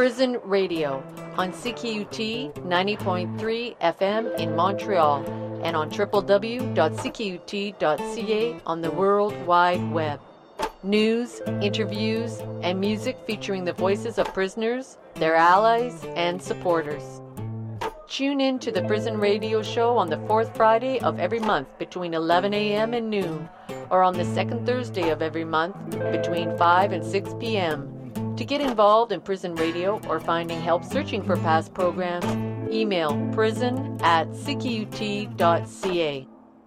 Prison Radio on CKUT 90.3 FM in Montreal and on www.ckut.ca on the World Wide Web. News, interviews, and music featuring the voices of prisoners, their allies, and supporters. Tune in to the Prison Radio Show on the fourth Friday of every month between 11 a.m. and noon, or on the second Thursday of every month between 5 and 6 p.m. To get involved in Prison Radio or finding help searching for past programs, email prison@ckut.ca.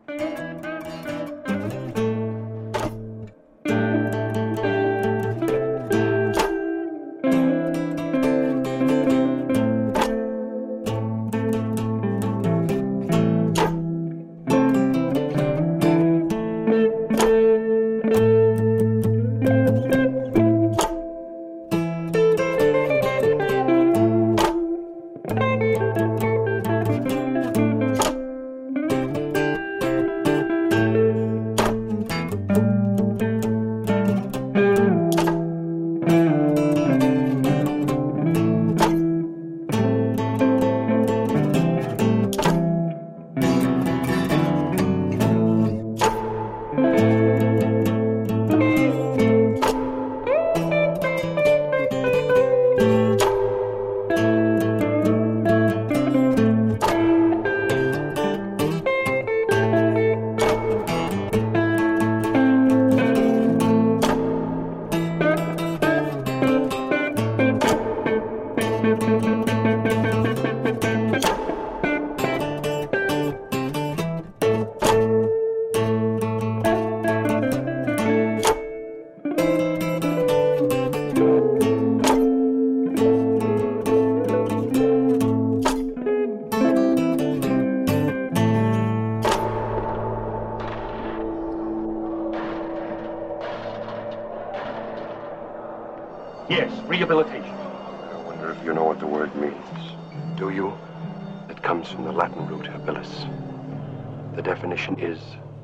Yes, rehabilitation. I wonder if you know what the word means. Do you? It comes from the Latin root habilis. The definition is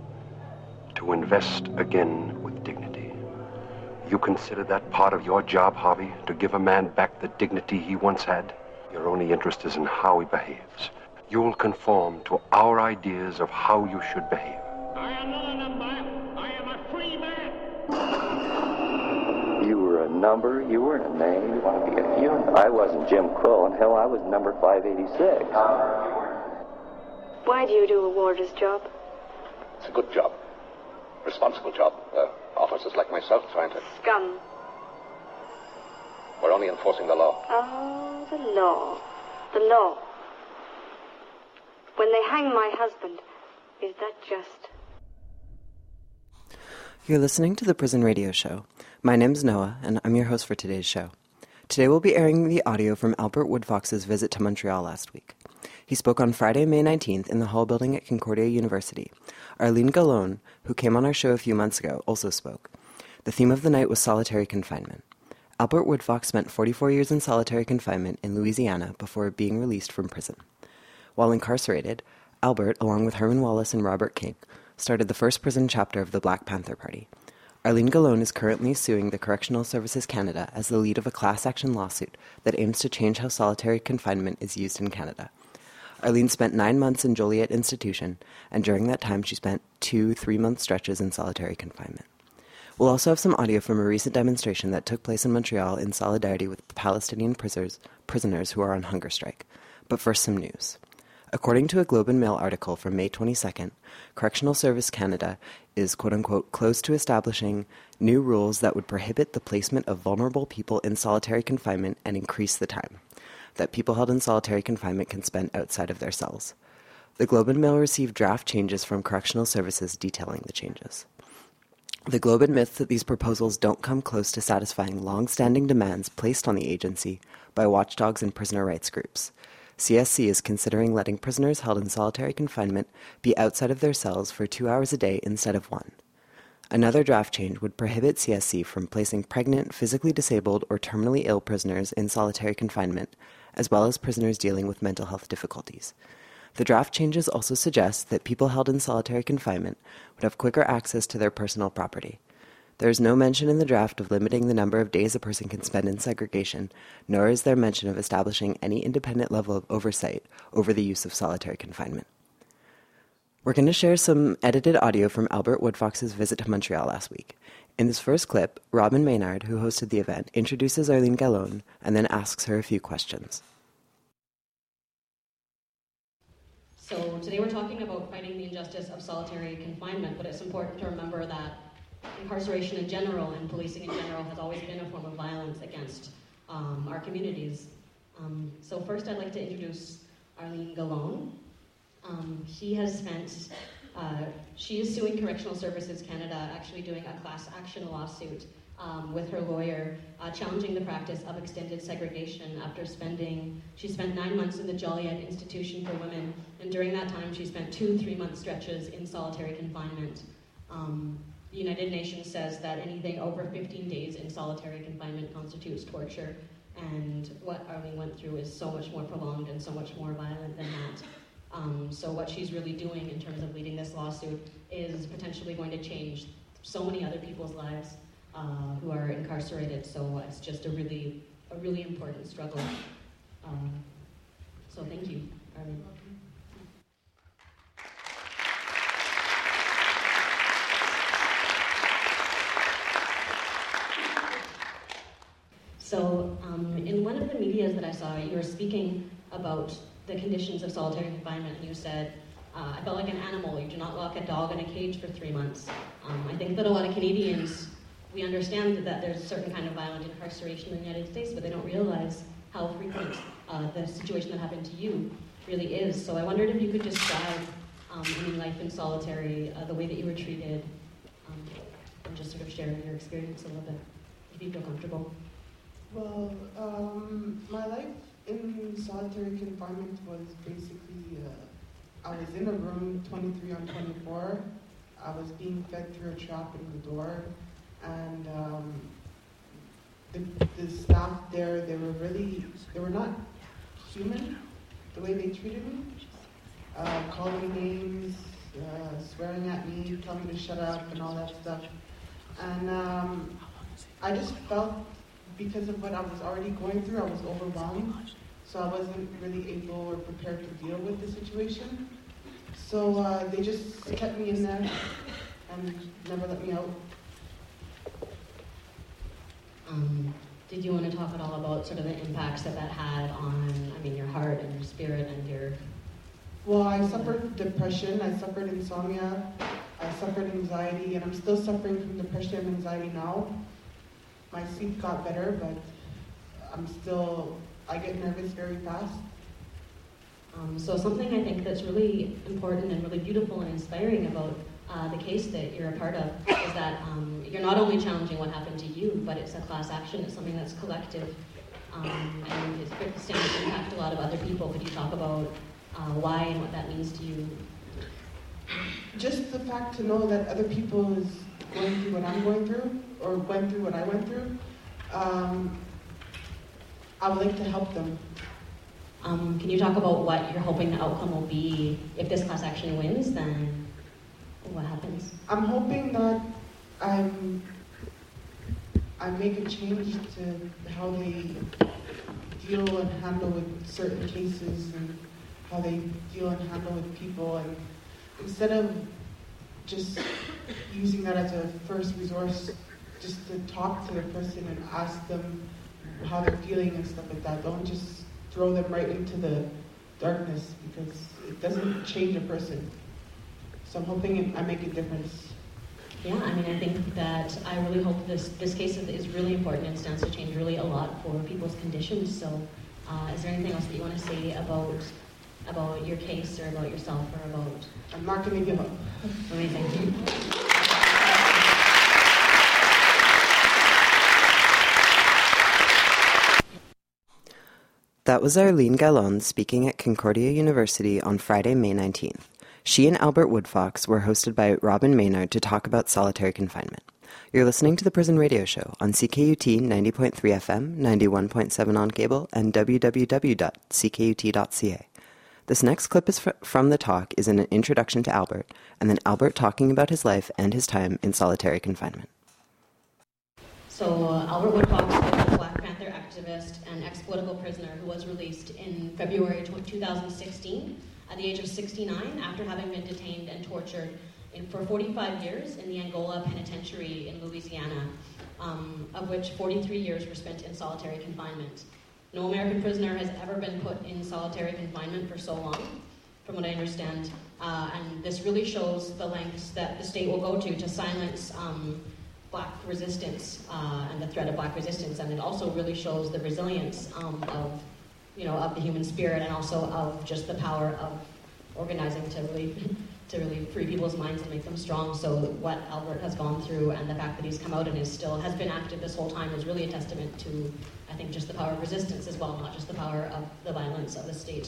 to invest again with dignity. You consider that part of your job, Harvey, to give a man back the dignity he once had? Your only interest is in how he behaves. You'll conform to our ideas of how you should behave. I am not a number. I am a free man. You were a number, you weren't a name. You want to be a human. I wasn't Jim Crow, and hell, I was number 586. Why do you do a warder's job? It's a good job. Responsible job. Officers like myself trying to... Scum. We're only enforcing the law. Oh, the law. The law. When they hang my husband, is that just? You're listening to the Prison Radio Show. My name's Noah, and I'm your host for today's show. Today we'll be airing the audio from Albert Woodfox's visit to Montreal last week. He spoke on Friday, May 19th in the Hall building at Concordia University. Arlene Gallone, who came on our show a few months ago, also spoke. The theme of the night was solitary confinement. Albert Woodfox spent 44 years in solitary confinement in Louisiana before being released from prison. While incarcerated, Albert, along with Herman Wallace and Robert King, started the first prison chapter of the Black Panther Party. Arlene Gallone is currently suing the Correctional Services Canada as the lead of a class action lawsuit that aims to change how solitary confinement is used in Canada. Arlene spent 9 months in Joliet Institution, and during that time she spent 2 3-month stretches in solitary confinement. We'll also have some audio from a recent demonstration that took place in Montreal in solidarity with the Palestinian prisoners who are on hunger strike. But first, some news. According to a Globe and Mail article from May 22nd, Correctional Service Canada is, quote-unquote, close to establishing new rules that would prohibit the placement of vulnerable people in solitary confinement and increase the time that people held in solitary confinement can spend outside of their cells. The Globe and Mail received draft changes from Correctional Services detailing the changes. The Globe admits that these proposals don't come close to satisfying long-standing demands placed on the agency by watchdogs and prisoner rights groups. CSC is considering letting prisoners held in solitary confinement be outside of their cells for 2 hours a day instead of 1. Another draft change would prohibit CSC from placing pregnant, physically disabled, or terminally ill prisoners in solitary confinement, as well as prisoners dealing with mental health difficulties. The draft changes also suggest that people held in solitary confinement would have quicker access to their personal property. There is no mention in the draft of limiting the number of days a person can spend in segregation, nor is there mention of establishing any independent level of oversight over the use of solitary confinement. We're going to share some edited audio from Albert Woodfox's visit to Montreal last week. In this first clip, Robin Maynard, who hosted the event, introduces Arlene Gallon and then asks her a few questions. So today we're talking about fighting the injustice of solitary confinement, but it's important to remember that incarceration in general and policing in general has always been a form of violence against our communities. So first I'd like to introduce Arlene Gallon. She is suing Correctional Services Canada, actually doing a class action lawsuit with her lawyer, challenging the practice of extended segregation after she spent 9 months in the Joliet Institution for Women, and during that time she spent 2 3-month stretches in solitary confinement. The United Nations says that anything over 15 days in solitary confinement constitutes torture, and what Arlene went through is so much more prolonged and so much more violent than that. So what she's really doing in terms of leading this lawsuit is potentially going to change so many other people's lives who are incarcerated. So it's just a really important struggle. So thank you, Arlene. So in one of the medias that I saw, you were speaking about the conditions of solitary confinement, and you said, I felt like an animal. You do not lock a dog in a cage for 3 months. I think that a lot of Canadians, we understand that there's a certain kind of violent incarceration in the United States, but they don't realize how frequent the situation that happened to you really is. So I wondered if you could describe any life in solitary, the way that you were treated, and just sort of share your experience a little bit, if you feel comfortable. Well, my life in solitary confinement was basically, I was in a room 23 on 24. I was being fed through a trap in the door, and the staff there, they were not human, the way they treated me. Calling me names, swearing at me, telling me to shut up and all that stuff. And I just felt, because of what I was already going through, I was overwhelmed. So I wasn't really able or prepared to deal with the situation. So they just kept me in there and never let me out. Did you want to talk at all about sort of the impacts that had on, your heart and your spirit and your... Well, I suffered depression, I suffered insomnia, I suffered anxiety, and I'm still suffering from depression and anxiety now. My sleep got better, but I get nervous very fast. So something I think that's really important and really beautiful and inspiring about the case that you're a part of is that you're not only challenging what happened to you, but it's a class action, it's something that's collective, and it's going to impact a lot of other people. Could you talk about why and what that means to you? Just the fact to know that other people is going through what I'm going through, or went through what I went through, I would like to help them. Can you talk about what you're hoping the outcome will be? If this class action wins, then what happens? I'm hoping that I make a change to how they deal and handle with certain cases and how they deal and handle with people, and instead of just using that as a first resource, just to talk to the person and ask them how they're feeling and stuff like that. Don't just throw them right into the darkness, because it doesn't change a person. So I'm hoping I make a difference. Yeah, I think that I really hope this case is really important and stands to change really a lot for people's conditions. So is there anything else that you want to say about your case or about yourself or about... I'm not going to give up. Amazing. That was Arlene Gallon speaking at Concordia University on Friday, May 19th. She and Albert Woodfox were hosted by Robin Maynard to talk about solitary confinement. You're listening to the Prison Radio Show on CKUT 90.3 FM, 91.7 on cable, and www.ckut.ca. This next clip is from the talk is an introduction to Albert, and then Albert talking about his life and his time in solitary confinement. So Albert Woodfox was a Black Panther activist and ex-political prisoner who was released in February 2016 at the age of 69 after having been detained and tortured for 45 years in the Angola Penitentiary in Louisiana, of which 43 years were spent in solitary confinement. No American prisoner has ever been put in solitary confinement for so long, from what I understand, and this really shows the lengths that the state will go to silence Black resistance and the threat of Black resistance, and it also really shows the resilience of the human spirit, and also of just the power of organizing to really free people's minds and make them strong. So what Albert has gone through, and the fact that he's come out and has been active this whole time, is really a testament to, I think, just the power of resistance as well, not just the power of the violence of the state.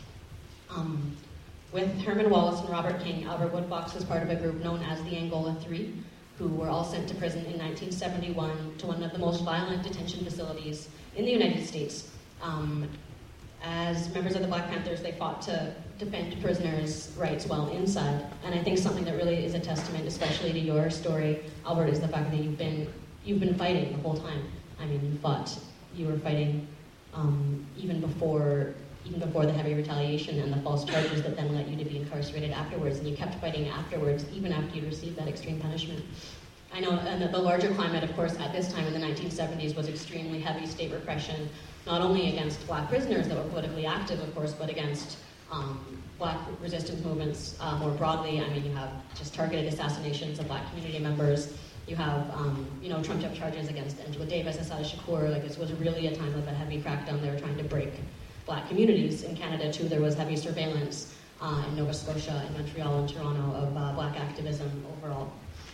With Herman Wallace and Robert King, Albert Woodfox was part of a group known as the Angola Three, who were all sent to prison in 1971 to one of the most violent detention facilities in the United States. As members of the Black Panthers, they fought to defend prisoners' rights while inside. And I think something that really is a testament, especially to your story, Albert, is the fact that you've been fighting the whole time. I mean, you were fighting even before the heavy retaliation and the false charges that then led you to be incarcerated afterwards, and you kept fighting afterwards, even after you received that extreme punishment. I know, and the larger climate, of course, at this time in the 1970s was extremely heavy state repression, not only against Black prisoners that were politically active, of course, but against Black resistance movements more broadly. I mean, you have just targeted assassinations of Black community members. You have, trumped-up charges against Angela Davis, Assata Shakur. Like, this was really a time of a heavy crackdown. They were trying to break Black communities. In Canada, too, there was heavy surveillance in Nova Scotia, in Montreal, and Toronto of Black activism overall.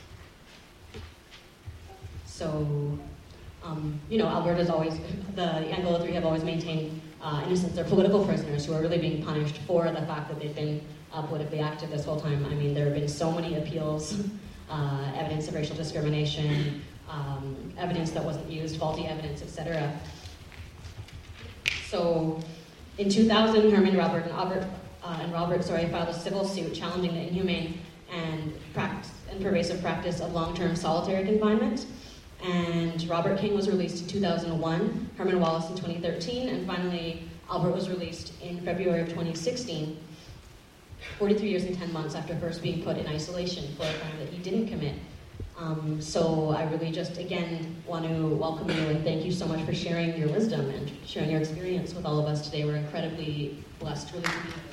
So, Albert is always, the Angola Three have always maintained innocence. They're political prisoners who are really being punished for the fact that they've been politically active this whole time. I mean, there have been so many appeals, evidence of racial discrimination, evidence that wasn't used, faulty evidence, etc. So, in 2000, Herman, Robert, and Robert filed a civil suit challenging the inhumane and pervasive practice of long-term solitary confinement. And Robert King was released in 2001, Herman Wallace in 2013, and finally Albert was released in February of 2016, 43 years and 10 months after first being put in isolation for a crime that he didn't commit. So I really just, again, want to welcome you and thank you so much for sharing your wisdom and sharing your experience with all of us today. We're incredibly blessed really to be here.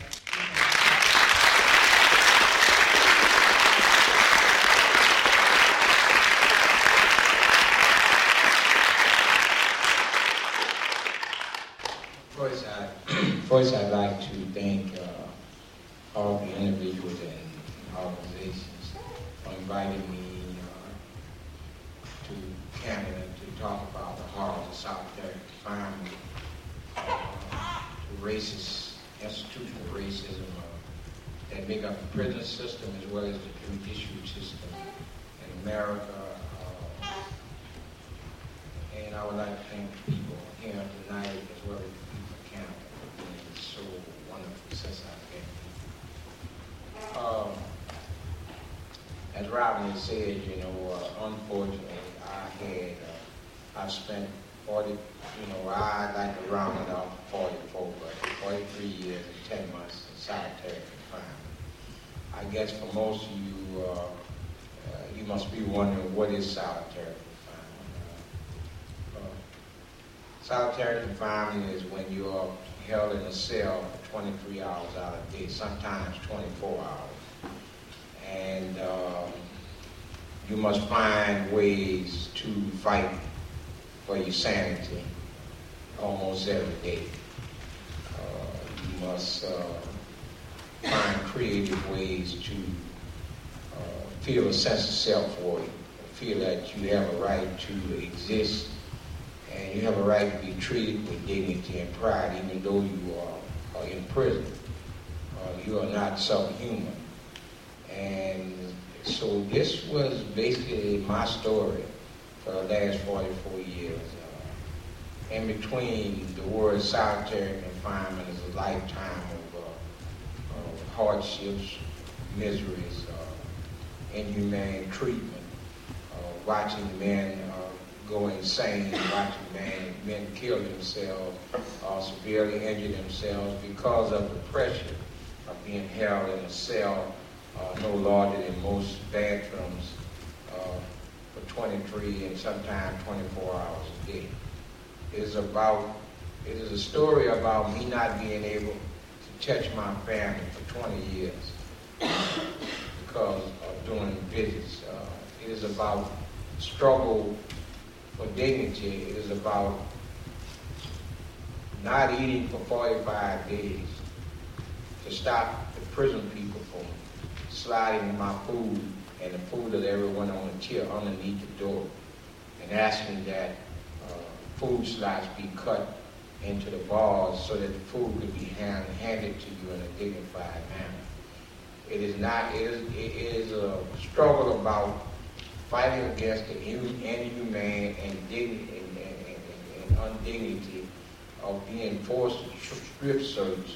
First, I'd like to thank all the individuals and organizations for inviting me to Canada to talk about the horrors of solitary confinement, the racist, institutional racism that make up the prison system as well as the judicial system in America. And I would like to thank the people here tonight as well as the people of Canada for being so wonderful since I've been here. As Robin said, unfortunately, I've spent 40, I like to round it off 44, but 43 years and 10 months in solitary confinement. I guess for most of you, you must be wondering what is solitary confinement. Solitary confinement is when you're held in a cell for 23 hours out of the day, sometimes 24 hours. And you must find ways to fight for your sanity almost every day. You must find creative ways to feel a sense of self-worth, feel that you have a right to exist, and you have a right to be treated with dignity and pride, even though you are in prison. You are not subhuman. And so this was basically my story for the last 44 years. In between, the word solitary confinement is a lifetime of hardships, miseries, inhumane treatment, watching men go insane, watching men kill themselves or severely injure themselves because of the pressure of being held in a cell no larger than most bathrooms for 23 and sometimes 24 hours a day. It is a story about me not being able to touch my family for 20 years because of doing visits. It is about struggle for dignity. It is about not eating for 45 days to stop the prison people from sliding my food and the food of everyone on the chair underneath the door and asking that food slots be cut into the bars so that the food could be handed to you in a dignified manner. It is a struggle about fighting against the inhumane and undignity of being forced to strip search,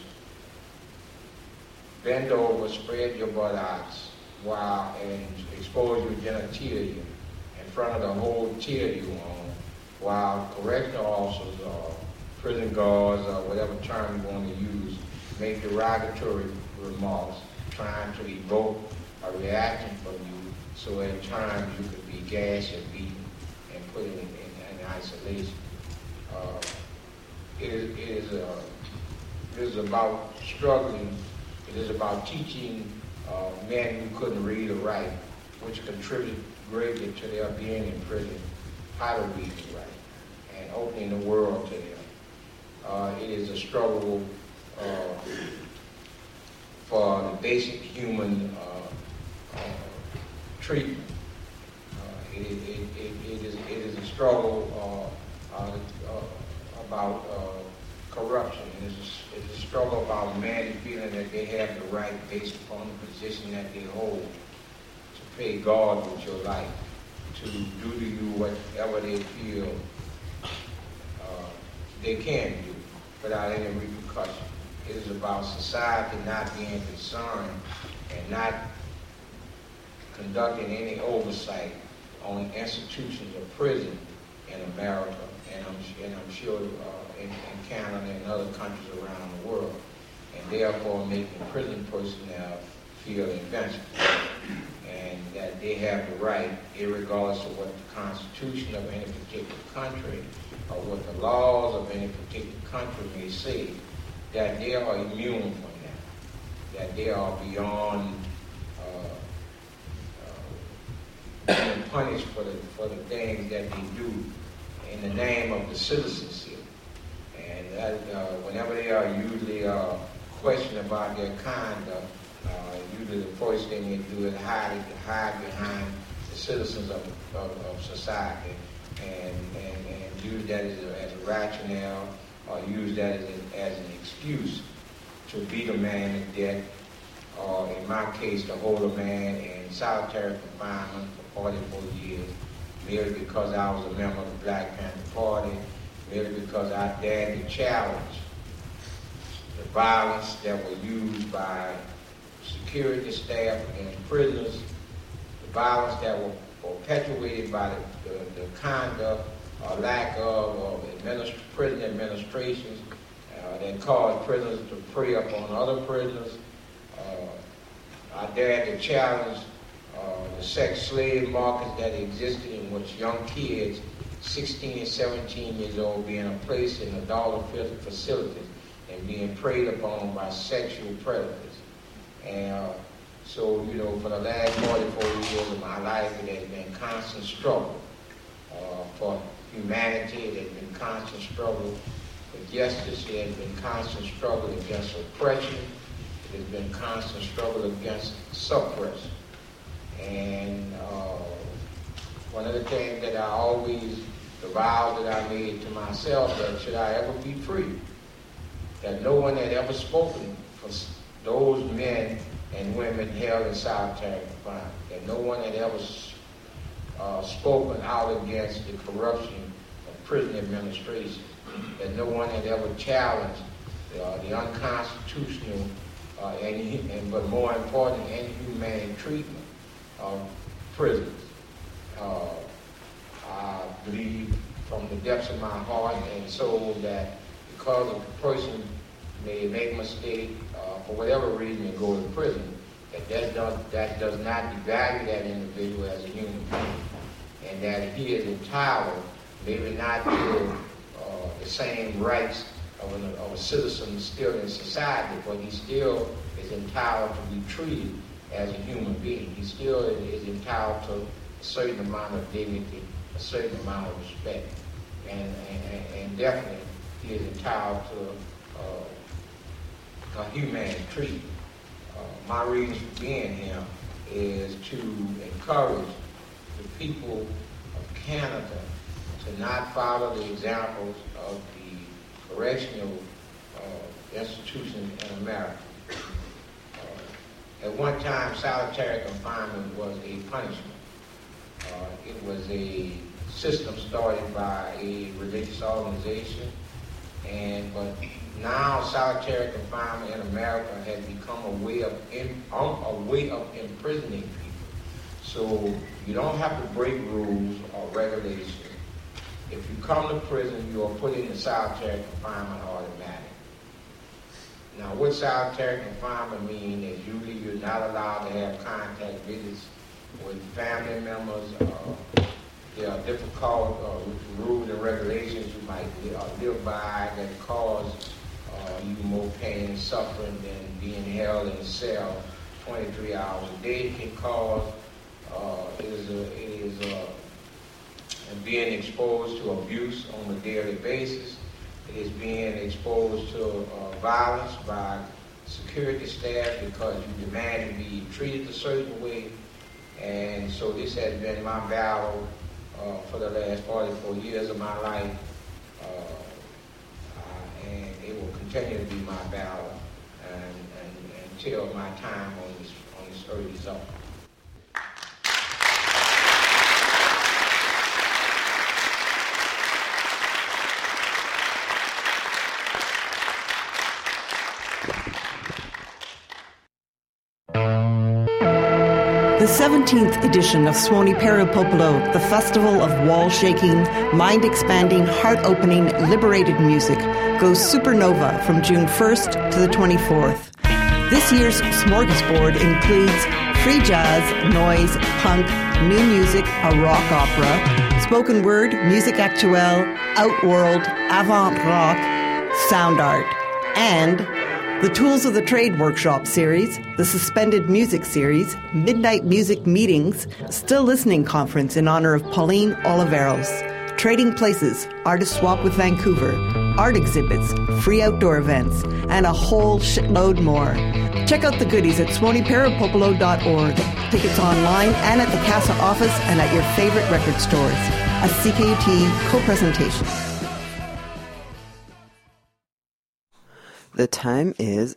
bend over, spread your buttocks, and expose your genitalia in front of the whole chair you own, while correctional officers or prison guards or whatever term you want to use make derogatory remarks trying to evoke a reaction from you so at times you could be gashed and beaten and put in isolation. It is about struggling. It is about teaching men who couldn't read or write, which contributed greatly to their being in prison, how to read and write, and opening the world to them. It is a struggle for the basic human treatment. It is a struggle about corruption. It is a struggle about men feeling that they have the right based upon the position that they hold to pay God with your life, to do to you whatever they feel they can do without any repercussion. It is about society not being concerned and not conducting any oversight on institutions of prison in America, and I'm sure in Canada and other countries around the world, and therefore making prison personnel feel invincible, and that they have the right, irregardless of what the Constitution of any particular country or what the laws of any particular country may say, that they are immune from that, that they are beyond being punished for the things that they do in the name of the citizenship. And that, whenever they are usually questioned about their conduct, usually the first thing they do is hide behind the citizens of society and use that as a rationale or use that as an excuse to beat a man to death, or in my case, to hold a man in solitary confinement for 44 years, merely because I was a member of the Black Panther Party, merely because I dared to challenge the violence that was used by security staff against prisoners, the violence that was perpetuated by the conduct or lack of prison administrations that caused prisoners to prey upon other prisoners. I dared to challenge the sex slave markets that existed in which young kids, 16 and 17 years old, being placed in adult facilities and being preyed upon by sexual predators. And so, for the last 44 years of my life, it has been constant struggle for humanity. It has been constant struggle for justice. It has been constant struggle against oppression. It has been constant struggle against suppression. And one of the things that I always, the vow that I made to myself, that should I ever be free, that no one had ever spoken for those men and women held in solitary confinement, that no one had ever spoken out against the corruption of prison administration, that no one had ever challenged the unconstitutional but more important, inhumane treatment of prisoners. I believe from the depths of my heart and soul that because a person may make a mistake for whatever reason and go to prison, that does not devalue that individual as a human being, and that he is entitled, maybe not to the same rights of a citizen still in society, but he still is entitled to be treated as a human being. He still is entitled to a certain amount of dignity, a certain amount of respect, and definitely he is entitled to a humane treatment. My reason for being here is to encourage the people of Canada to not follow the examples of the correctional institutions in America. At one time, solitary confinement was a punishment. It was a system started by a religious organization, but now solitary confinement in America has become a way of imprisoning people. So you don't have to break rules or regulations. If you come to prison, you are put into solitary confinement automatically. Now, what solitary confinement means is usually you're not allowed to have contact visits with family members. There are difficult rules and regulations you might live by that cause you more pain and suffering than being held in a cell 23 hours a day can cause. And being exposed to abuse on a daily basis. It is being exposed to violence by security staff because you demand to be treated a certain way. And so this has been my battle for the last 44 years of my life. And it will continue to be my battle until my time on this earth is up. The 17th edition of Suoni Peripopolo, the festival of wall-shaking, mind-expanding, heart-opening, liberated music, goes supernova from June 1st to the 24th. This year's smorgasbord includes free jazz, noise, punk, new music, a rock opera, spoken word, musique actuelle, outworld, avant-rock, sound art, and the Tools of the Trade Workshop series, the Suspended Music series, Midnight Music Meetings, Still Listening Conference in honor of Pauline Oliveros, Trading Places, Artist Swap with Vancouver, art exhibits, free outdoor events, and a whole shitload more. Check out the goodies at SuoniPeripopolo.org. Tickets online and at the CASA office and at your favorite record stores. A CKUT co-presentation. The time is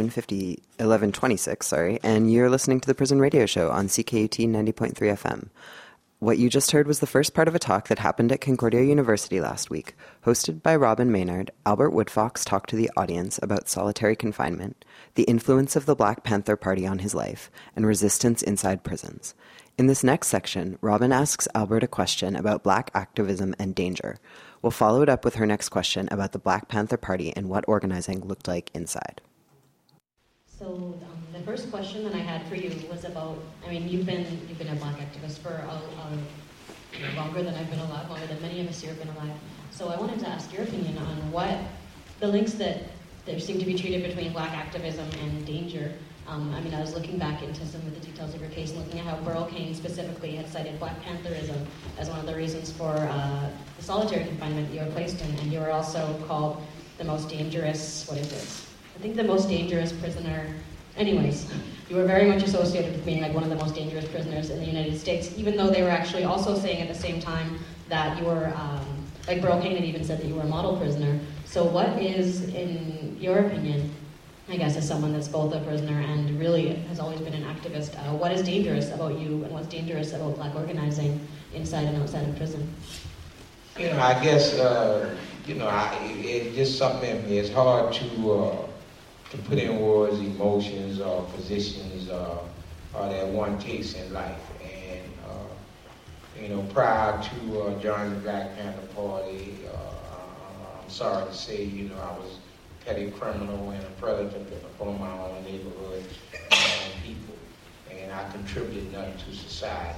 11:26, and you're listening to the Prison Radio Show on CKUT 90.3 FM. What you just heard was the first part of a talk that happened at Concordia University last week. Hosted by Robin Maynard, Albert Woodfox talked to the audience about solitary confinement, the influence of the Black Panther Party on his life, and resistance inside prisons. In this next section, Robin asks Albert a question about Black activism and danger. We'll follow it up with her next question about the Black Panther Party and what organizing looked like inside. So the first question that I had for you was about, you've been a Black activist for longer than I've been alive, longer than many of us here have been alive. So I wanted to ask your opinion on what the links that there seem to be treated between Black activism and danger. I was looking back into some of the details of your case and looking at how Burl Cain specifically had cited Black Pantherism as one of the reasons for the solitary confinement you were placed in, and you were also called the most dangerous, the most dangerous prisoner. Anyways, you were very much associated with being like one of the most dangerous prisoners in the United States, even though they were actually also saying at the same time that you were, like Burl Cain had even said that you were a model prisoner. So what is, in your opinion, I guess as someone that's both a prisoner and really has always been an activist, what is dangerous about you and what's dangerous about Black organizing inside and outside of prison? I guess, it's just something, it's hard to put in words emotions or positions or that one takes in life. And You know, prior to joining the Black Panther Party, I'm sorry to say, you know, I was a petty criminal and a predator upon my own neighborhood and my own people, and I contributed nothing to society.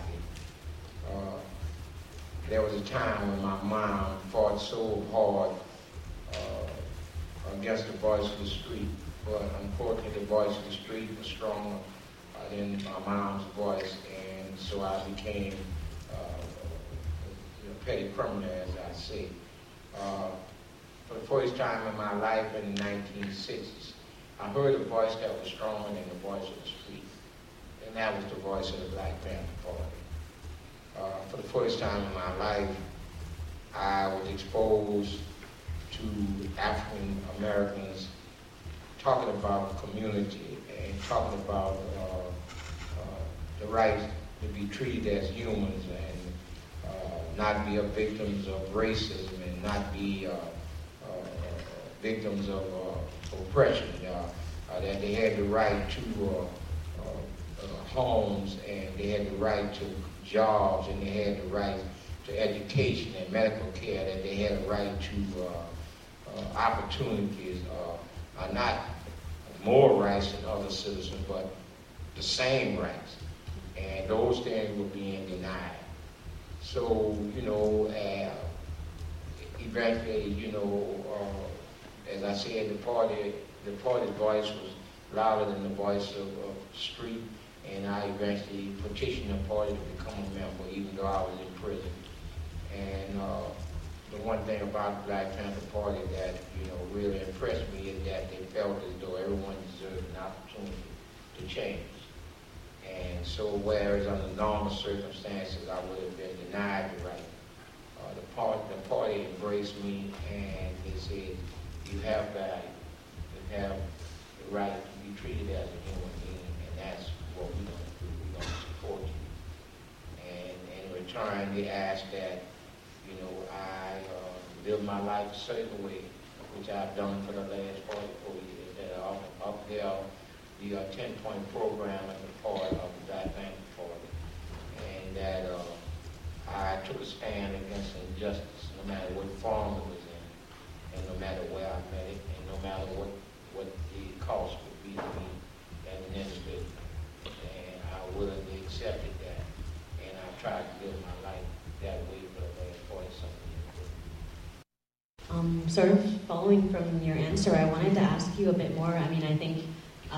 There was a time when my mom fought so hard against the voice of the street, but unfortunately the voice of the street was stronger than my mom's voice, and so I became a petty criminal, as I say. For the first time in my life in the 1960s, I heard a voice that was stronger than the voice of the street, and that was the voice of the Black Panther Party. For the first time in my life, I was exposed to African Americans talking about community and talking about the right to be treated as humans and not be victims of racism and not be victims of oppression. That they had the right to homes, and they had the right to jobs, and they had the right to education and medical care, that they had a right to opportunities, not more rights than other citizens, but the same rights. And those things were being denied. So, you know, eventually, you know, as I said, the party's voice was louder than the voice of the street, and I eventually petitioned the party to become a member, even though I was in prison. And the one thing about the Black Panther Party that, you know, really impressed me is that they felt as though everyone deserved an opportunity to change. And so, whereas under normal circumstances I would have been denied the right, the party embraced me, and they said, you have value, you have the right to be treated as a human being, and that's what we're going to do. We're going to support you. And in return, they asked that, you know, I live my life a certain way, which I've done for the last 44 years, that I upheld the 10-point program as a part of the Black Panther Party, and that I took a stand against injustice, no matter what form it was in, and no matter where I met it, and no matter what the cost would be to me as an individual. And I willingly accepted that, and I tried to live my life that way for the last 40-something years. Sort of following from your answer, I wanted to ask you a bit more. I mean, I think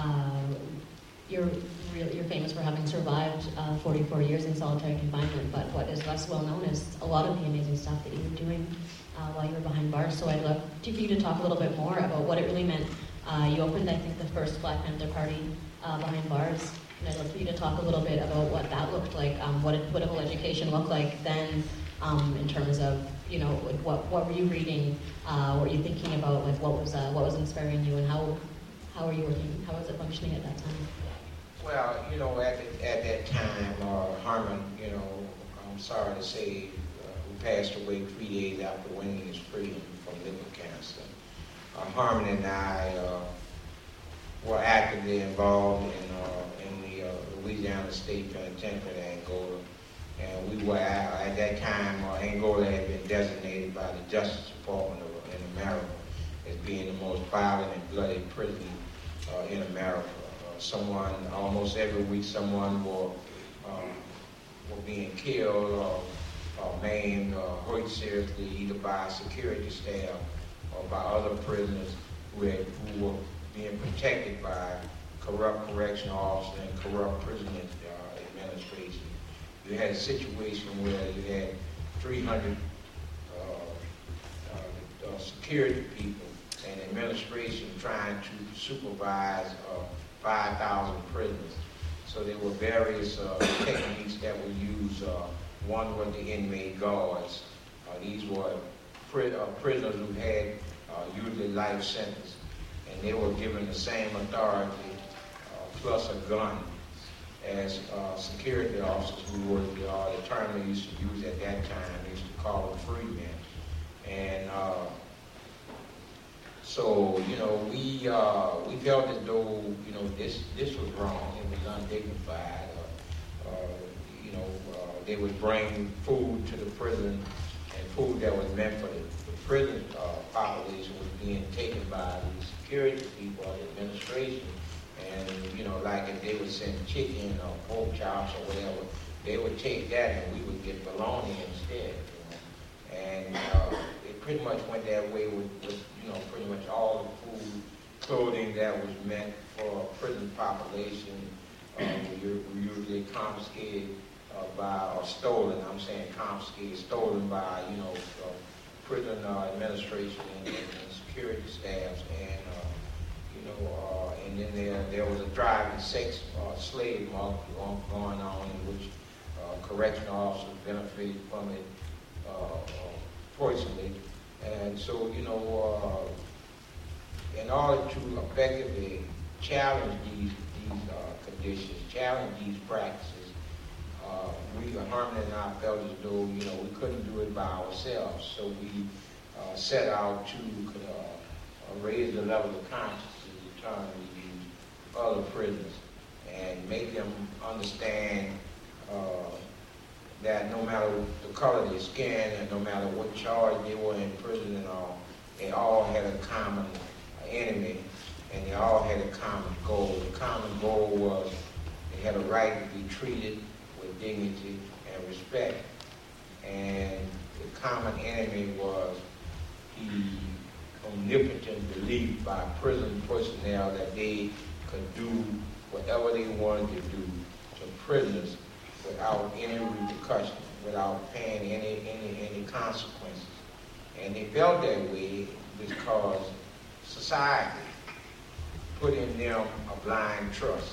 you're famous for having survived 44 years in solitary confinement, but what is less well known is a lot of the amazing stuff that you were doing while you were behind bars. So I'd love for you to talk a little bit more about what it really meant. You opened, I think, the first Black Panther Party behind bars, and I'd love for you to talk a little bit about what that looked like, what did political education look like then, in terms of, you know, what were you reading, what were you thinking about, like what was inspiring you, and how were you working, how was it functioning at that time? Well, you know, at that time, Harmon, you know, I'm sorry to say, who passed away 3 days after winning his freedom from liver cancer. Harmon and I were actively involved in the Louisiana State Penitentiary at Angola, and we were at that time, Angola had been designated by the Justice Department in America as being the most violent and bloody prison in America. Almost every week, someone were being killed or maimed or hurt seriously, either by security staff or by other prisoners who were being protected by corrupt correctional officers and corrupt prison administration. You had a situation where you had 300 security people and administration trying to supervise 5,000 prisoners. So there were various techniques that were used. One was the inmate guards. These were prisoners who had usually life sentence, and they were given the same authority plus a gun as security officers who were the term they used to use at that time. They used to call them freemen. And so, you know, we felt as though, you know, this was wrong. It was undignified. You know, they would bring food to the prison, and food that was meant for the prison population was being taken by the security people or the administration. And, like if they would send chicken or pork chops or whatever, they would take that and we would get bologna instead. And it pretty much went that way with pretty much all the food, clothing that was meant for a prison population. We usually confiscated or stolen, stolen by, prison administration and security staffs. And then there was a driving sex slave market going on in which correctional officers benefited from it fortunately. And so, in order to effectively challenge these conditions, challenge these practices, Harmon and I felt as though, we couldn't do it by ourselves. So we set out to raise the level of consciousness in terms of these other prisoners and make them understand that no matter the color of their skin and no matter what charge they were in prison and all, they all had a common enemy and they all had a common goal. The common goal was they had a right to be treated with dignity and respect. And the common enemy was the omnipotent belief by prison personnel that they could do whatever they wanted to do to prisoners without any repercussion, without paying any consequences. And they felt that way because society put in them a blind trust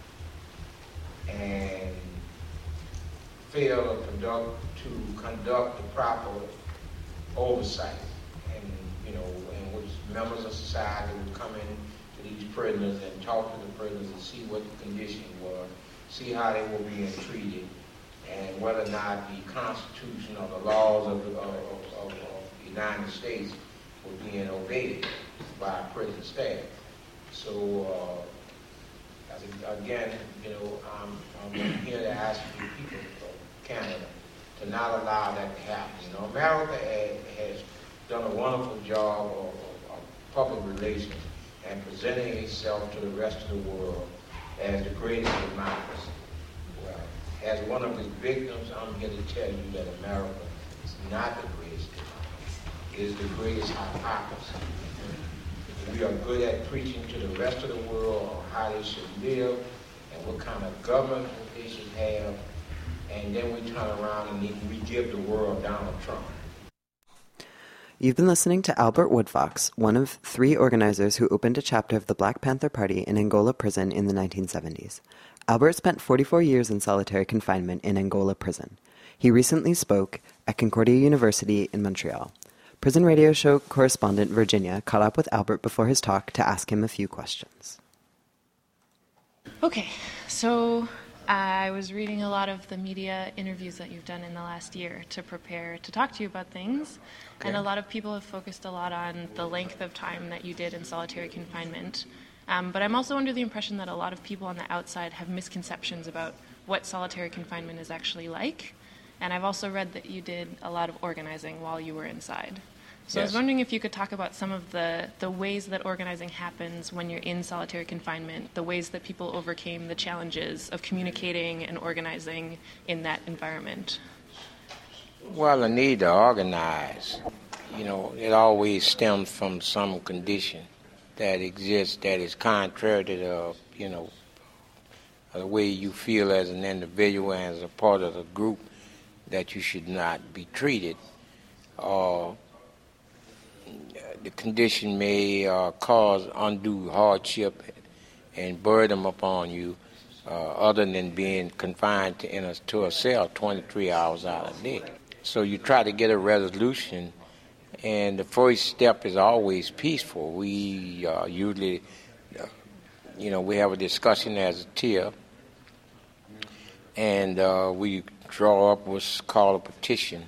and failed to conduct the proper oversight, and in which members of society would come in to these prisoners and talk to the prisoners and see what the condition was, see how they were being treated, and whether or not the Constitution or the laws of the United States were being obeyed by prison staff. So, again, I'm here to ask you people of Canada to not allow that to happen. America has done a wonderful job of public relations and presenting itself to the rest of the world as the greatest democracy. Well, as one of its victims, I'm here to tell you that America is not the greatest democracy. It is the greatest hypocrisy. We are good at preaching to the rest of the world on how they should live and what kind of government they should have, and then we turn around and we give the world Donald Trump. You've been listening to Albert Woodfox, one of 3 organizers who opened a chapter of the Black Panther Party in Angola prison in the 1970s. Albert spent 44 years in solitary confinement in Angola prison. He recently spoke at Concordia University in Montreal. Prison Radio Show correspondent Virginia caught up with Albert before his talk to ask him a few questions. Okay, so I was reading a lot of the media interviews that you've done in the last year to prepare to talk to you about things, and a lot of people have focused a lot on the length of time that you did in solitary confinement. But I'm also under the impression that a lot of people on the outside have misconceptions about what solitary confinement is actually like, and I've also read that you did a lot of organizing while you were inside. So yes. I was wondering if you could talk about some of the ways that organizing happens when you're in solitary confinement, the ways that people overcame the challenges of communicating and organizing in that environment. Well, the need to organize, it always stems from some condition that exists that is contrary to the way you feel as an individual and as a part of the group, that you should not be treated. The condition may cause undue hardship and burden upon you, other than being confined to a cell 23 hours out of the day. So you try to get a resolution, and the first step is always peaceful. We usually, we have a discussion as a tier, and we draw up what's called a petition.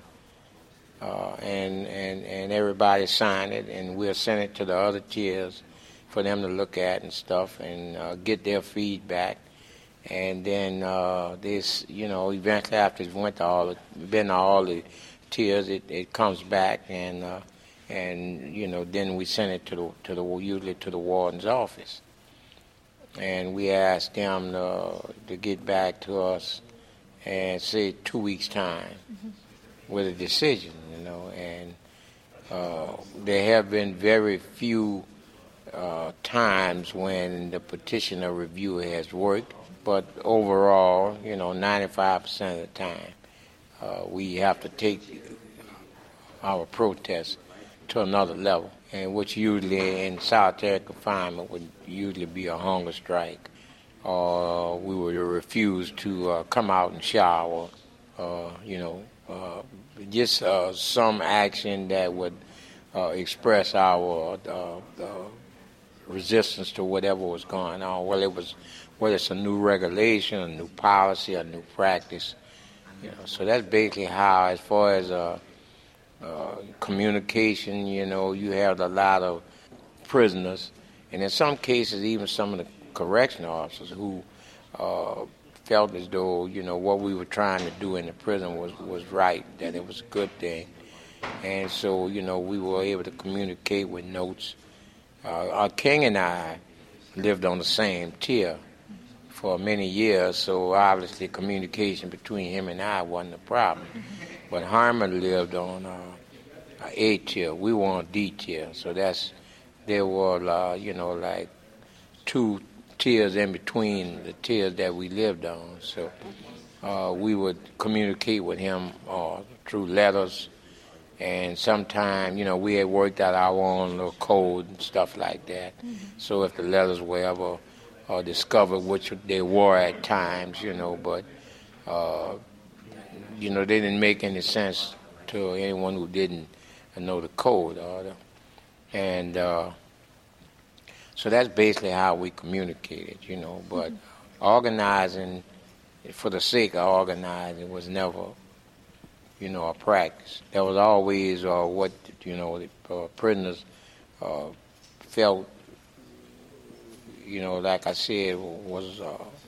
And everybody sign it, and we'll send it to the other tiers for them to look at and stuff and get their feedback. And then eventually after it went to all the tiers, it comes back, and then we send it usually to the warden's office, and we ask them to get back to us and say 2 weeks time with a decision, and there have been very few times when the petitioner review has worked, but overall, 95% of the time, we have to take our protest to another level, and which usually in solitary confinement would usually be a hunger strike, or we would refuse to come out and shower, just some action that would express our resistance to whatever was going on, whether it's a new regulation, a new policy, a new practice. So that's basically how, as far as communication, you have a lot of prisoners, and in some cases even some of the correctional officers who felt as though, what we were trying to do in the prison was right, that it was a good thing. And so, we were able to communicate with notes. King and I lived on the same tier for many years, so obviously communication between him and I wasn't a problem. But Harmon lived on A tier. We were on D tier, so there were like 2 tiers in between the tiers that we lived on. So we would communicate with him through letters, and sometimes we had worked out our own little code and stuff like that. So if the letters were ever discovered, which they were at times, but they didn't make any sense to anyone who didn't know the code. And so that's basically how we communicated, but organizing for the sake of organizing was never, a practice. There was always what, the prisoners felt, like I said, was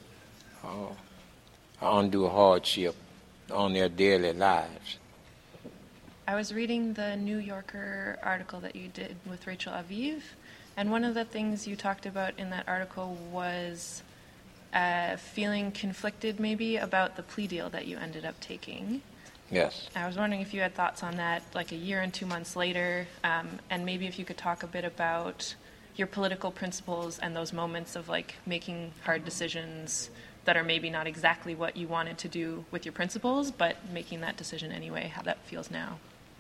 undue hardship on their daily lives. I was reading the New Yorker article that you did with Rachel Aviv, and one of the things you talked about in that article was feeling conflicted maybe about the plea deal that you ended up taking. Yes. I was wondering if you had thoughts on that, like a year and 2 months later, and maybe if you could talk a bit about your political principles and those moments of like making hard decisions that are maybe not exactly what you wanted to do with your principles, but making that decision anyway, how that feels now.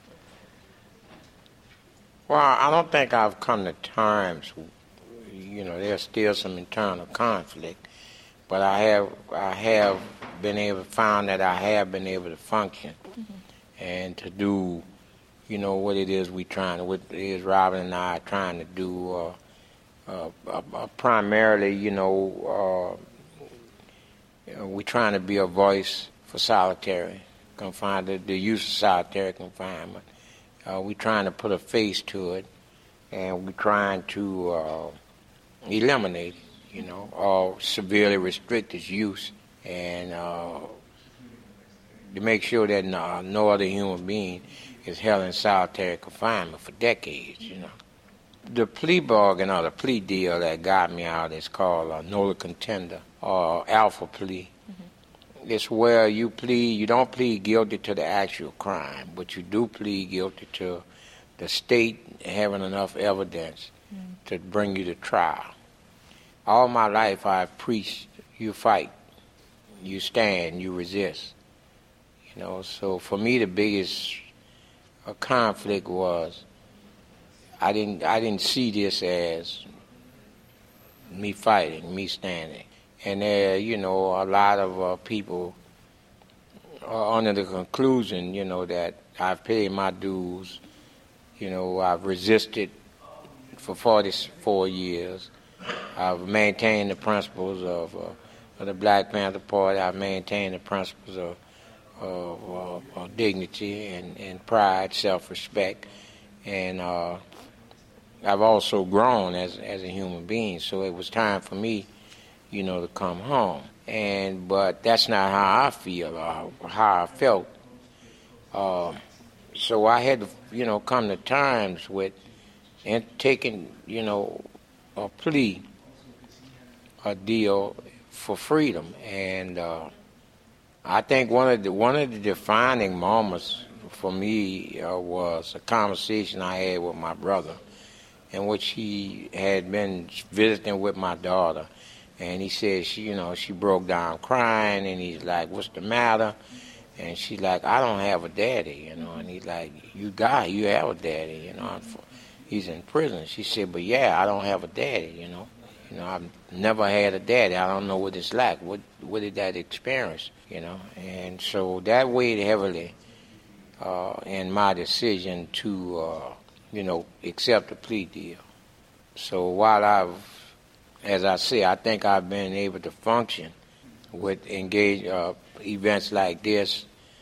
Well, I don't think I've come to terms, there's still some internal conflict, but I have found that I have been able to function and to do, what it is what it is Robin and I are trying to do, primarily, we're trying to be a voice for solitary confinement, the use of solitary confinement. We're trying to put a face to it, and we're trying to eliminate it, or severely restrict its use, and to make sure that no other human being is held in solitary confinement for decades, The plea bargain or the plea deal that got me out is called a NOLA contender or alpha plea. It's where you don't plead guilty to the actual crime, but you do plead guilty to the state having enough evidence to bring you to trial. All my life I've preached, you fight, you stand, you resist. So for me the biggest conflict was I didn't see this as me fighting, me standing. And there, a lot of people are under the conclusion, that I've paid my dues, I've resisted for 44 years. I've maintained the principles of the Black Panther Party. I've maintained the principles of dignity and pride, self-respect. And I've also grown as a human being. So it was time for me, to come home. But that's not how I feel or how I felt. So I had to, come to terms with and taking, a plea, a deal for freedom. And I think one of the defining moments for me was a conversation I had with my brother, in which he had been visiting with my daughter. And he said she broke down crying, and he's like, "What's the matter?" And she's like, "I don't have a daddy," And he's like, you have a daddy, He's in prison. She said, "But yeah, I don't have a daddy, I've never had a daddy. I don't know what it's like. What did that experience, And so that weighed heavily in my decision to, accept the plea deal. So while as I say, I think I've been able to function with events like this,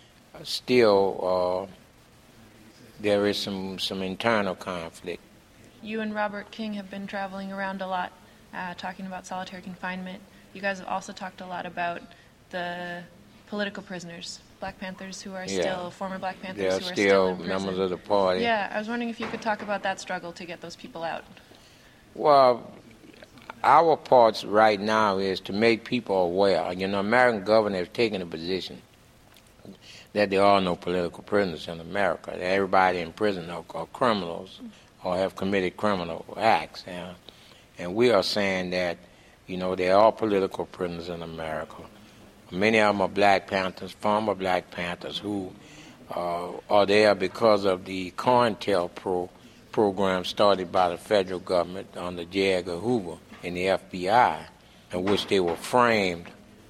still there is some internal conflict. You and Robert King have been traveling around a lot, talking about solitary confinement. You guys have also talked a lot about the political prisoners, Black Panthers who are still, former Black Panthers who are still in prison. Members of the party. Yeah, I was wondering if you could talk about that struggle to get those people out. Well, our part right now is to make people aware. American government has taken a position that there are no political prisoners in America. That everybody in prison are criminals or have committed criminal acts. And we are saying that, there are political prisoners in America. Many of them are Black Panthers, former Black Panthers, who are there because of the COINTELPRO program started by the federal government under J. Edgar Hoover in the FBI, in which they were framed,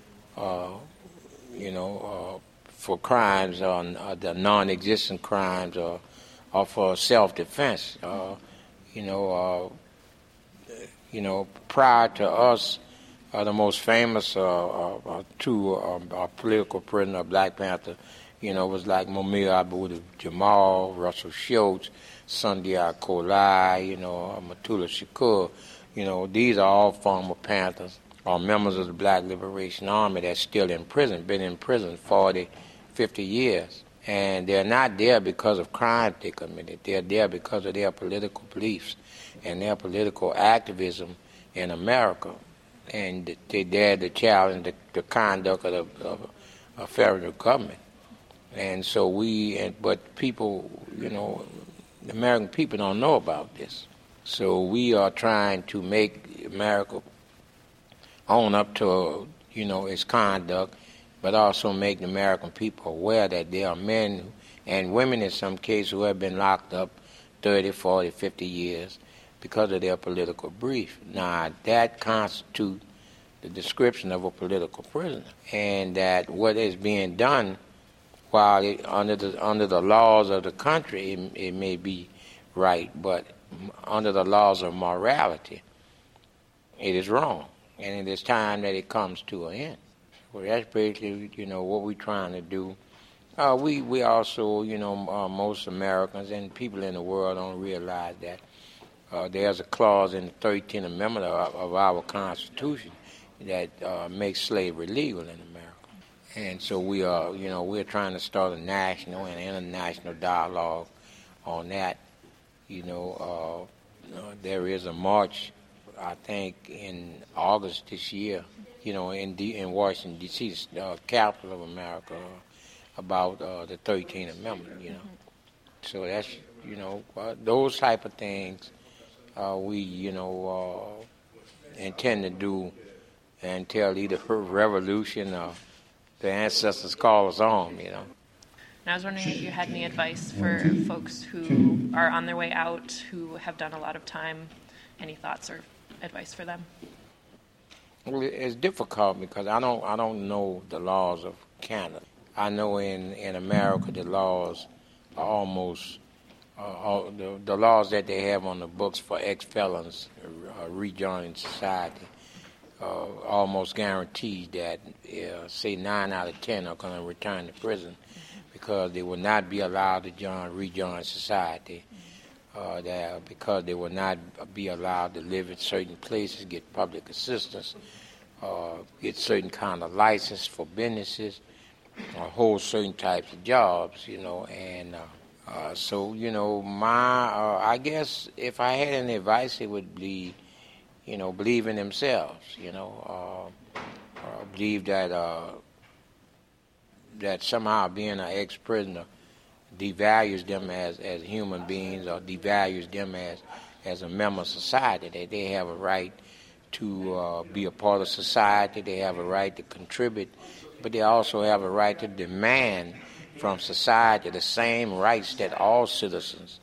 for crimes on the non-existent crimes or for self-defense. Prior to us, the most famous two political prisoner of Black Panther, was like Mumia Abu-Jamal, Russell Schultz, Sundial Kolai, Matula Shakur. These are all former Panthers or members of the Black Liberation Army that's still in prison, been in prison 40, 50 years. And they're not there because of crimes they committed. They're there because of their political beliefs and their political activism in America. And they're there to challenge the conduct of the federal government. And so but people, the American people don't know about this. So we are trying to make America own up to, its conduct, but also make the American people aware that there are men and women in some cases who have been locked up 30, 40, 50 years because of their political belief. Now, that constitutes the description of a political prisoner, and that what is being done, while under the laws of the country, it may be right, but under the laws of morality, it is wrong, and it is time that it comes to an end. Well, that's basically, what we're trying to do. We also, most Americans and people in the world don't realize that there's a clause in the 13th Amendment of our Constitution that makes slavery legal in America. And so we are, we're trying to start a national and international dialogue on that. There is a march, I think, in August this year, in Washington, D.C., capital of America, about the 13th Amendment, So that's, those type of things we, intend to do until either revolution or the ancestors call us home, And I was wondering if you had any advice for folks who are on their way out, who have done a lot of time. Any thoughts or advice for them? Well, it's difficult because I don't know the laws of Canada. I know in America the laws are almost the laws that they have on the books for ex-felons rejoining society almost guaranteed that say 9 out of 10 are going to return to prison because they will not be allowed to rejoin society. Because they will not be allowed to live in certain places, get public assistance, get certain kind of license for businesses, hold certain types of jobs, and so, I guess if I had any advice, it would be, believe in themselves, believe that somehow being an ex-prisoner devalues them as human beings or devalues them as a member of society, that they have a right to be a part of society, they have a right to contribute, but they also have a right to demand from society the same rights that all citizens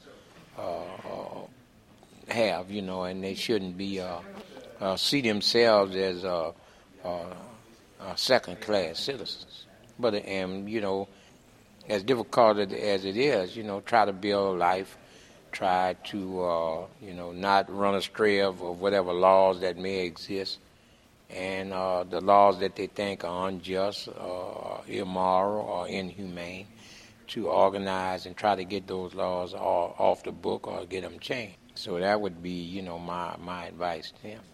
have, and they shouldn't be see themselves as second-class citizens. But as difficult as it is, try to build life, try to not run astray of whatever laws that may exist, and the laws that they think are unjust, immoral, or inhumane, to organize and try to get those laws off the book or get them changed. So that would be, my advice to them.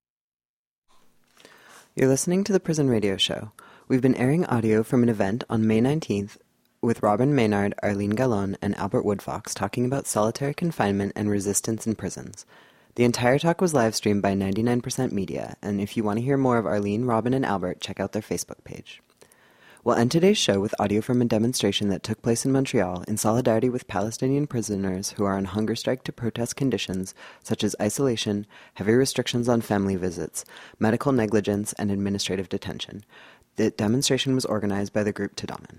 You're listening to the Prison Radio Show. We've been airing audio from an event on May 19th with Robin Maynard, Arlene Gallon, and Albert Woodfox talking about solitary confinement and resistance in prisons. The entire talk was live-streamed by 99% Media, and if you want to hear more of Arlene, Robin, and Albert, check out their Facebook page. We'll end today's show with audio from a demonstration that took place in Montreal in solidarity with Palestinian prisoners who are on hunger strike to protest conditions such as isolation, heavy restrictions on family visits, medical negligence, and administrative detention. The demonstration was organized by the group Tadaman.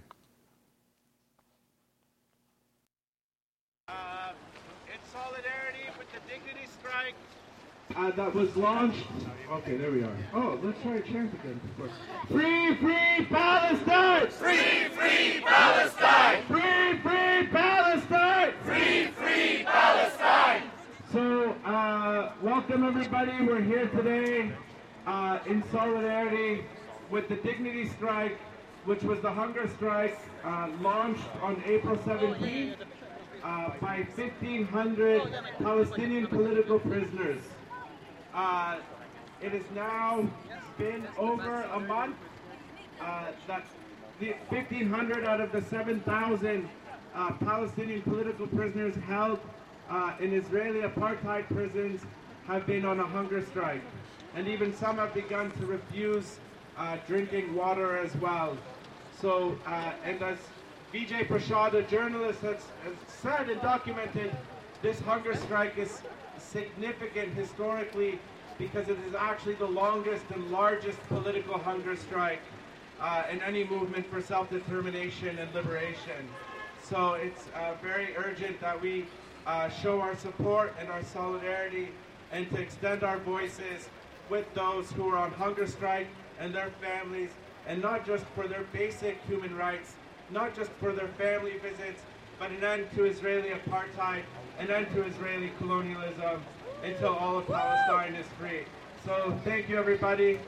In solidarity with the dignity strike that was launched. Okay, there we are. Oh, let's try a chant again. Free, free Palestine! Free, free Palestine! Free, free Palestine! Free, free Palestine! So, welcome everybody. We're here today in solidarity with the dignity strike, which was the hunger strike launched on April 17th by 1,500 Palestinian political prisoners. It has now been over a month that the 1,500 out of the 7,000 Palestinian political prisoners held in Israeli apartheid prisons have been on a hunger strike. And even some have begun to refuse drinking water as well. So, and as Vijay Prashad, a journalist, has said and documented, this hunger strike is significant historically because it is actually the longest and largest political hunger strike in any movement for self-determination and liberation. So it's very urgent that we show our support and our solidarity and to extend our voices with those who are on hunger strike and their families, and not just for their basic human rights, not just for their family visits, but an end to Israeli apartheid, an end to Israeli colonialism, until all of Palestine is free. So thank you, everybody.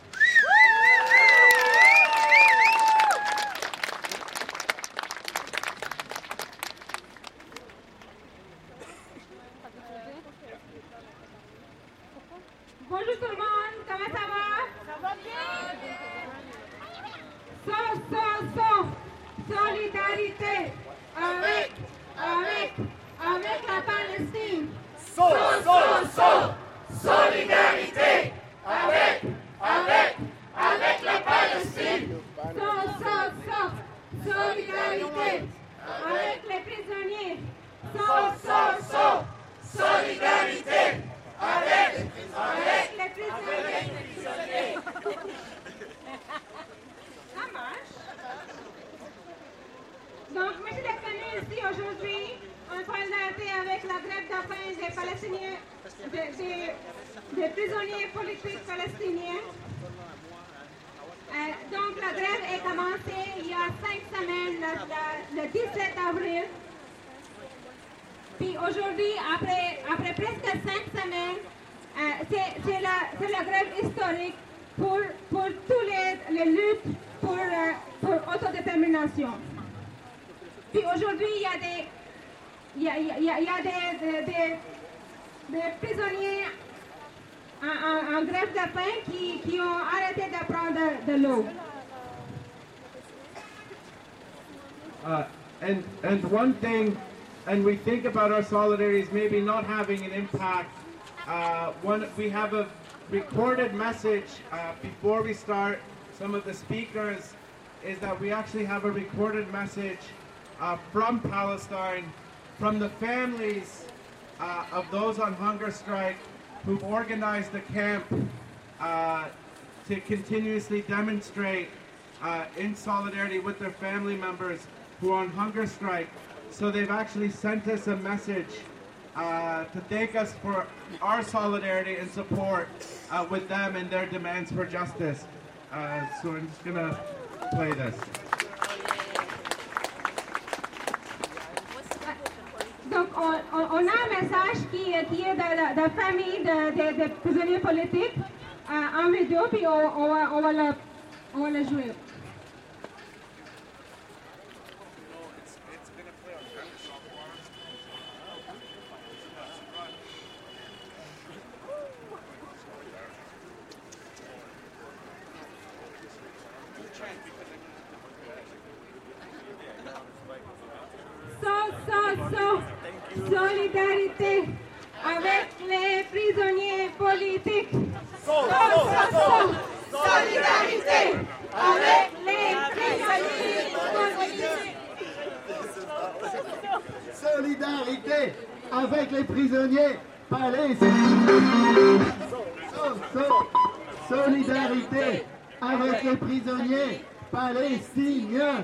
Bonjour tout le monde, comment ça va? Ça va bien! Solidarité avec la Palestine. Solidarité avec la Palestine. Solidarité avec les prisonniers. Solidarité avec les prisonniers. Ça marche. Donc, moi, je l'ai connu ici aujourd'hui en solidarité avec la grève de faim des Palestiniens, des prisonniers politiques palestiniens. Donc, la grève est commencée il y a 5 semaines, le 17 avril. Puis aujourd'hui, après presque 5 semaines, c'est la grève historique pour tous les luttes pour autodétermination. Puis aujourd'hui, il y a des prisonniers en grève de faim qui ont arrêté de prendre de l'eau. And one thing, and we think about our solidarities maybe not having an impact. We have a recorded message before we start. Some of the speakers is that we actually have a recorded message from Palestine, from the families of those on hunger strike who've organized the camp to continuously demonstrate in solidarity with their family members who are on hunger strike. So they've actually sent us a message to thank us for our solidarity and support with them and their demands for justice. So I'm just gonna play this. Donc, on a un message qui est de la famille des prisonniers politiques en vidéo, puis on va le jouer. Solidarité avec les prisonniers politiques. Solidarité avec les prisonniers politiques. Solidarité avec les prisonniers palestiniens. Solidarité avec les prisonniers palestiniens.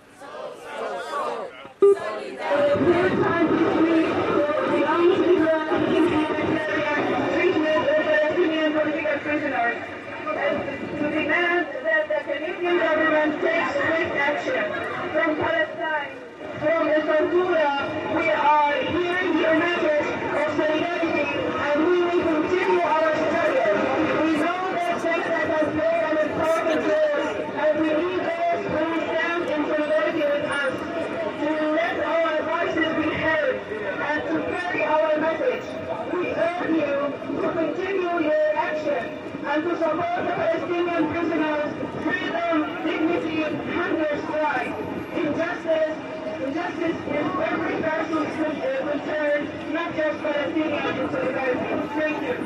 Prisoners, to demand that the Canadian government takes swift action. From Palestine, from the Tortura, we are hearing your message of solidarity, and we will continue our struggle. We know that Texas has played an important role, and we need those who stand in solidarity with us to let our voices be heard and to carry our message. We urge you to continue your action and to support the Palestinian prisoners' freedom, dignity, hunger strike. Injustice is every person's concern, not just Palestinians in solidarity. Thank you.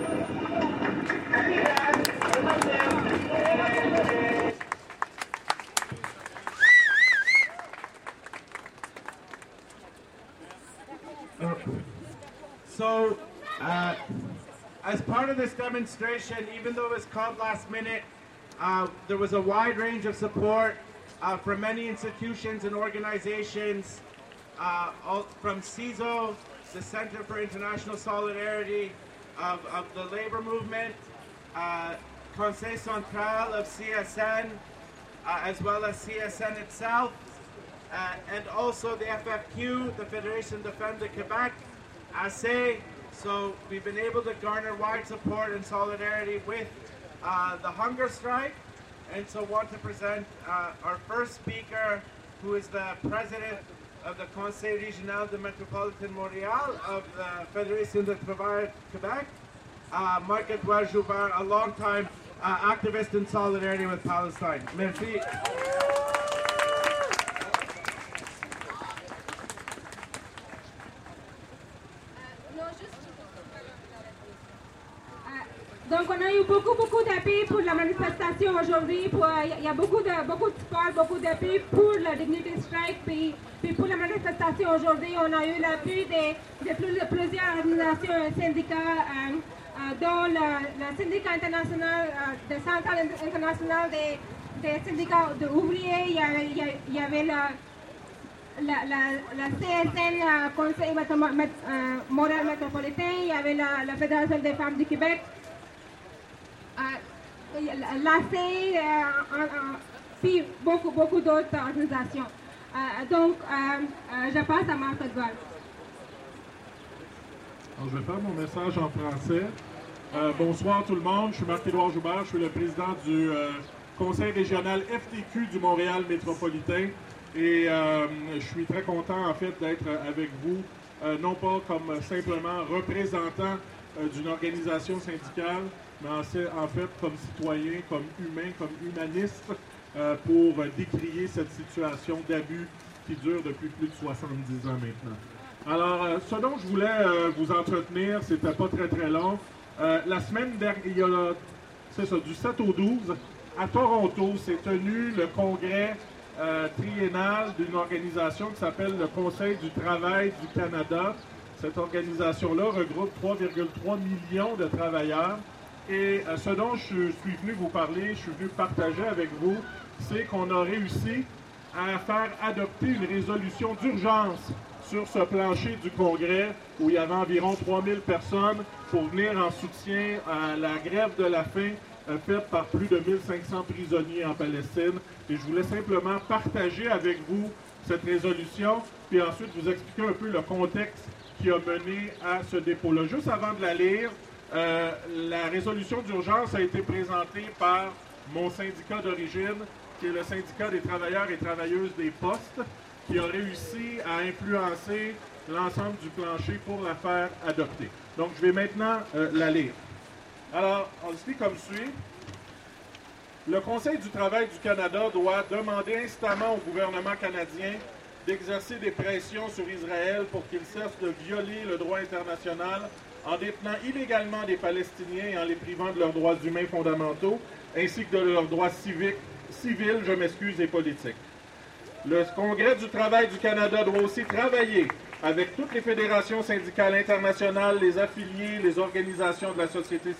So, as part of this demonstration, even though it was called last minute, there was a wide range of support from many institutions and organizations, from CISO, the Center for International Solidarity of the labor movement, Conseil Central of CSN, as well as CSN itself, and also the FFQ, the Fédération de Femmes de Québec, ASSE. So we've been able to garner wide support and solidarity with the hunger strike, and so want to present our first speaker, who is the president of the Conseil Régional de Métropolitain Montréal of the Fédération de Travail Québec, Marc-Edouard Joubert, a long-time activist in solidarity with Palestine. Merci. Donc, on a eu beaucoup d'appui pour la manifestation aujourd'hui. Il y a beaucoup de support, beaucoup d'appui pour la Dignity Strike. Puis pour la manifestation aujourd'hui, on a eu l'appui de plusieurs organisations et syndicats, dont le syndicat international, le central international des syndicats ouvriers. Il y avait la CSN, Conseil Montréal Métropolitain. Il y avait la Fédération des femmes du Québec. l'ACE, puis beaucoup d'autres organisations. Donc, je passe à Marc-Edouard. Je vais faire mon message en français. Bonsoir tout le monde, je suis Marc-Edouard Joubert, je suis le président du Conseil régional FTQ du Montréal métropolitain et je suis très content en fait d'être avec vous, non pas comme simplement représentant d'une organisation syndicale, mais en fait comme citoyen, comme humain, comme humaniste, pour décrier cette situation d'abus qui dure depuis plus de 70 ans maintenant. Alors, ce dont je voulais vous entretenir, c'était pas très très long. La semaine dernière, c'est ça, du 7 au 12, à Toronto, s'est tenu le congrès triennal d'une organisation qui s'appelle le Conseil du travail du Canada. Cette organisation-là regroupe 3,3 millions de travailleurs. Et ce dont je suis venu vous parler, je suis venu partager avec vous, c'est qu'on a réussi à faire adopter une résolution d'urgence sur ce plancher du Congrès où il y avait environ 3000 personnes pour venir en soutien à la grève de la faim faite par plus de 1500 prisonniers en Palestine. Et je voulais simplement partager avec vous cette résolution, puis ensuite vous expliquer un peu le contexte qui a mené à ce dépôt-là. Juste avant de la lire, la résolution d'urgence a été présentée par mon syndicat d'origine, qui est le syndicat des travailleurs et travailleuses des postes, qui a réussi à influencer l'ensemble du plancher pour la faire adopter. Donc, je vais maintenant la lire. Alors, on le dit comme suit. Le Conseil du travail du Canada doit demander instamment au gouvernement canadien d'exercer des pressions sur Israël pour qu'il cesse de violer le droit international en détenant illégalement des Palestiniens et en les privant de leurs droits humains fondamentaux, ainsi que de leurs droits civils, et politiques. Le Congrès du travail du Canada doit aussi travailler avec toutes les fédérations syndicales internationales, les affiliés, les organisations de la société